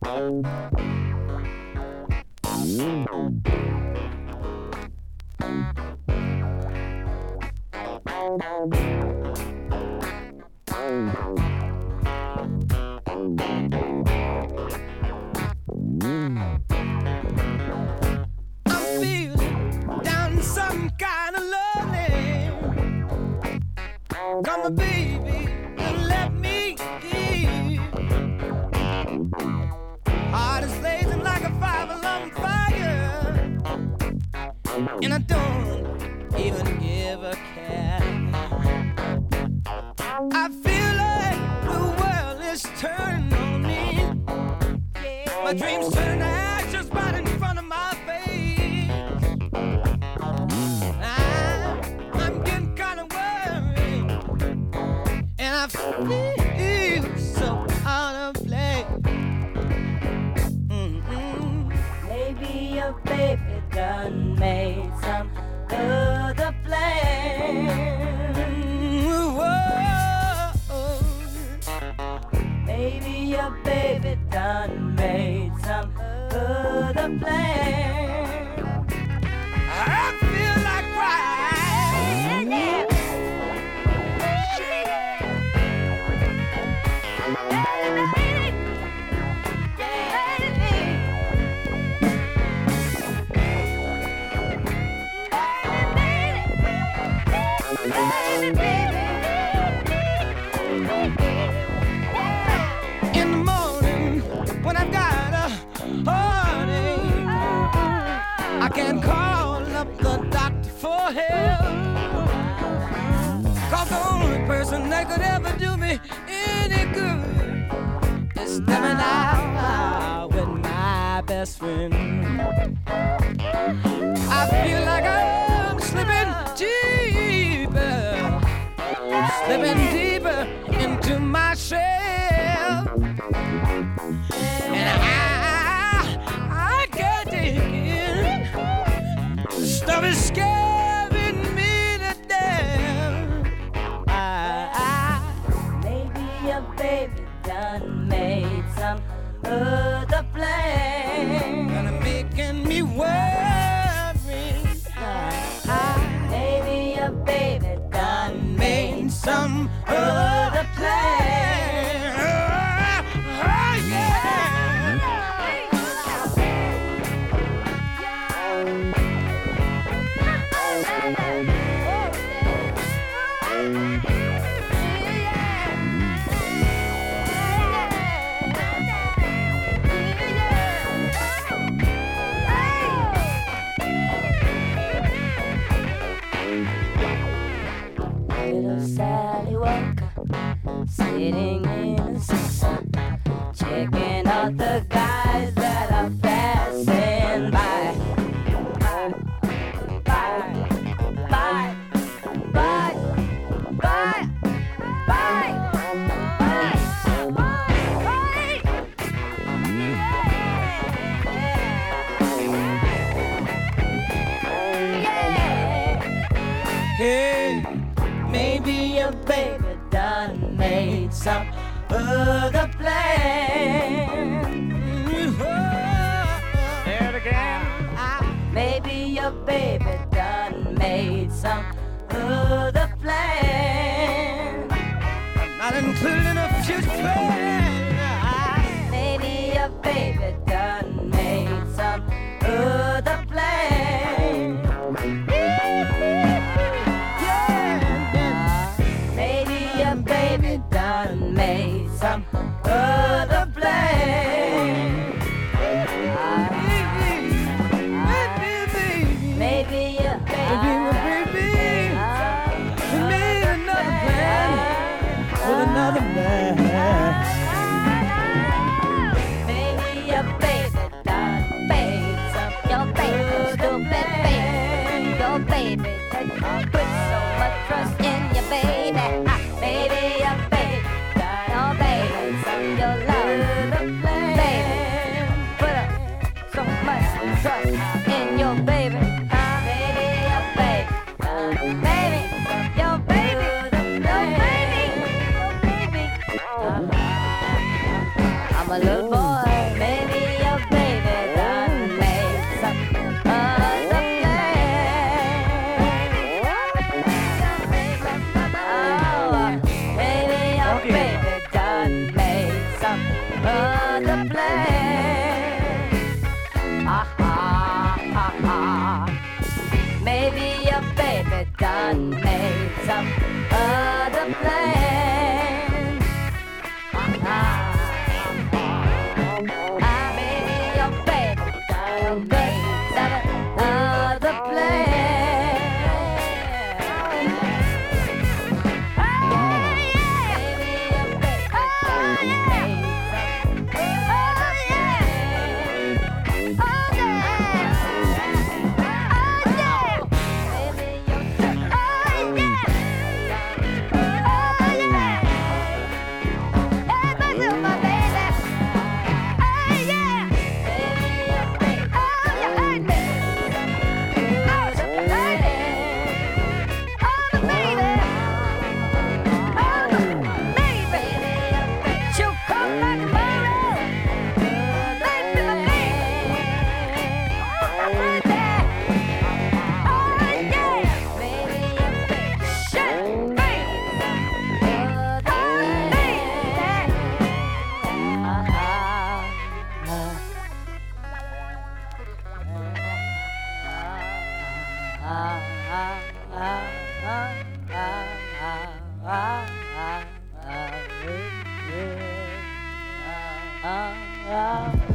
Come on, baby, and let me be. Heart is blazing like a 5-alarm fire, and I don't even give a care. I feel like the world is turning on me. My dreams turn to ashes right in front of my face. I'm getting kind of worried, and I feel so out of place. Maybe your baby done made some other plan. Whoa. Maybe your baby done made some other plan. I feel like crying. In the morning, when I've got a heartache, I can call up the doctor for help. 'Cause the only person that could ever do me any good is stepping out with my best friend. I feel like I'm slipping deeper into my shell, and I can't take it. Stuff is scaring me to death. Maybe your baby done made some other plan. And it's making me worry. Maybe your baby done Made some other plan. Oh, yeah. Little Sally Walker, sitting in a seesaw, checking out the guys that are passing by. Bye, bye, bye, bye, bye, bye, Hey, maybe your baby done made some other plan. Say it again. Maybe your baby done made some other plan. Not including a future plan. Maybe your baby done made some other plan. Maybe your baby done made some other plan. Maybe your baby made another plan with another man. Maybe your baby done made some your stupid baby. Your baby that put so much trust in your baby. Maybe your baby done made some your love baby. Put up so much trust in your baby. Maybe your baby baby, your baby, your baby, your baby. I'm a little boy, maybe. the plan. Maybe your baby done made some other plan. Maybe your baby done made some other plan. Maybe your baby done made some other ah.